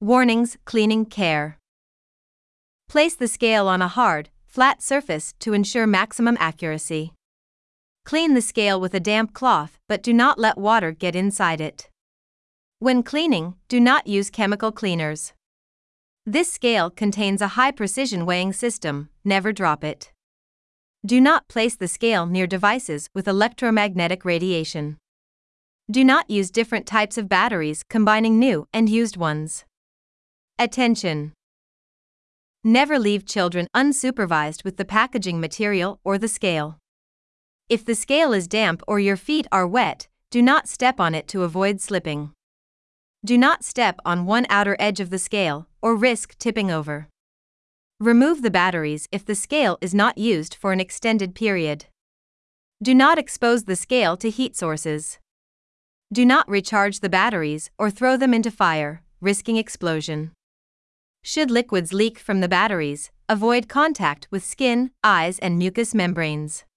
Warnings: cleaning care. Place the scale on a hard, flat surface to ensure maximum accuracy. Clean the scale with a damp cloth, but do not let water get inside it. When cleaning, do not use chemical cleaners. This scale contains a high-precision weighing system, never drop it. Do not place the scale near devices with electromagnetic radiation. Do not use different types of batteries combining new and used ones. Attention! Never leave children unsupervised with the packaging material or the scale. If the scale is damp or your feet are wet, do not step on it to avoid slipping. Do not step on one outer edge of the scale or risk tipping over. Remove the batteries if the scale is not used for an extended period. Do not expose the scale to heat sources. Do not recharge the batteries or throw them into fire, risking explosion. Should liquids leak from the batteries, avoid contact with skin, eyes, and mucous membranes.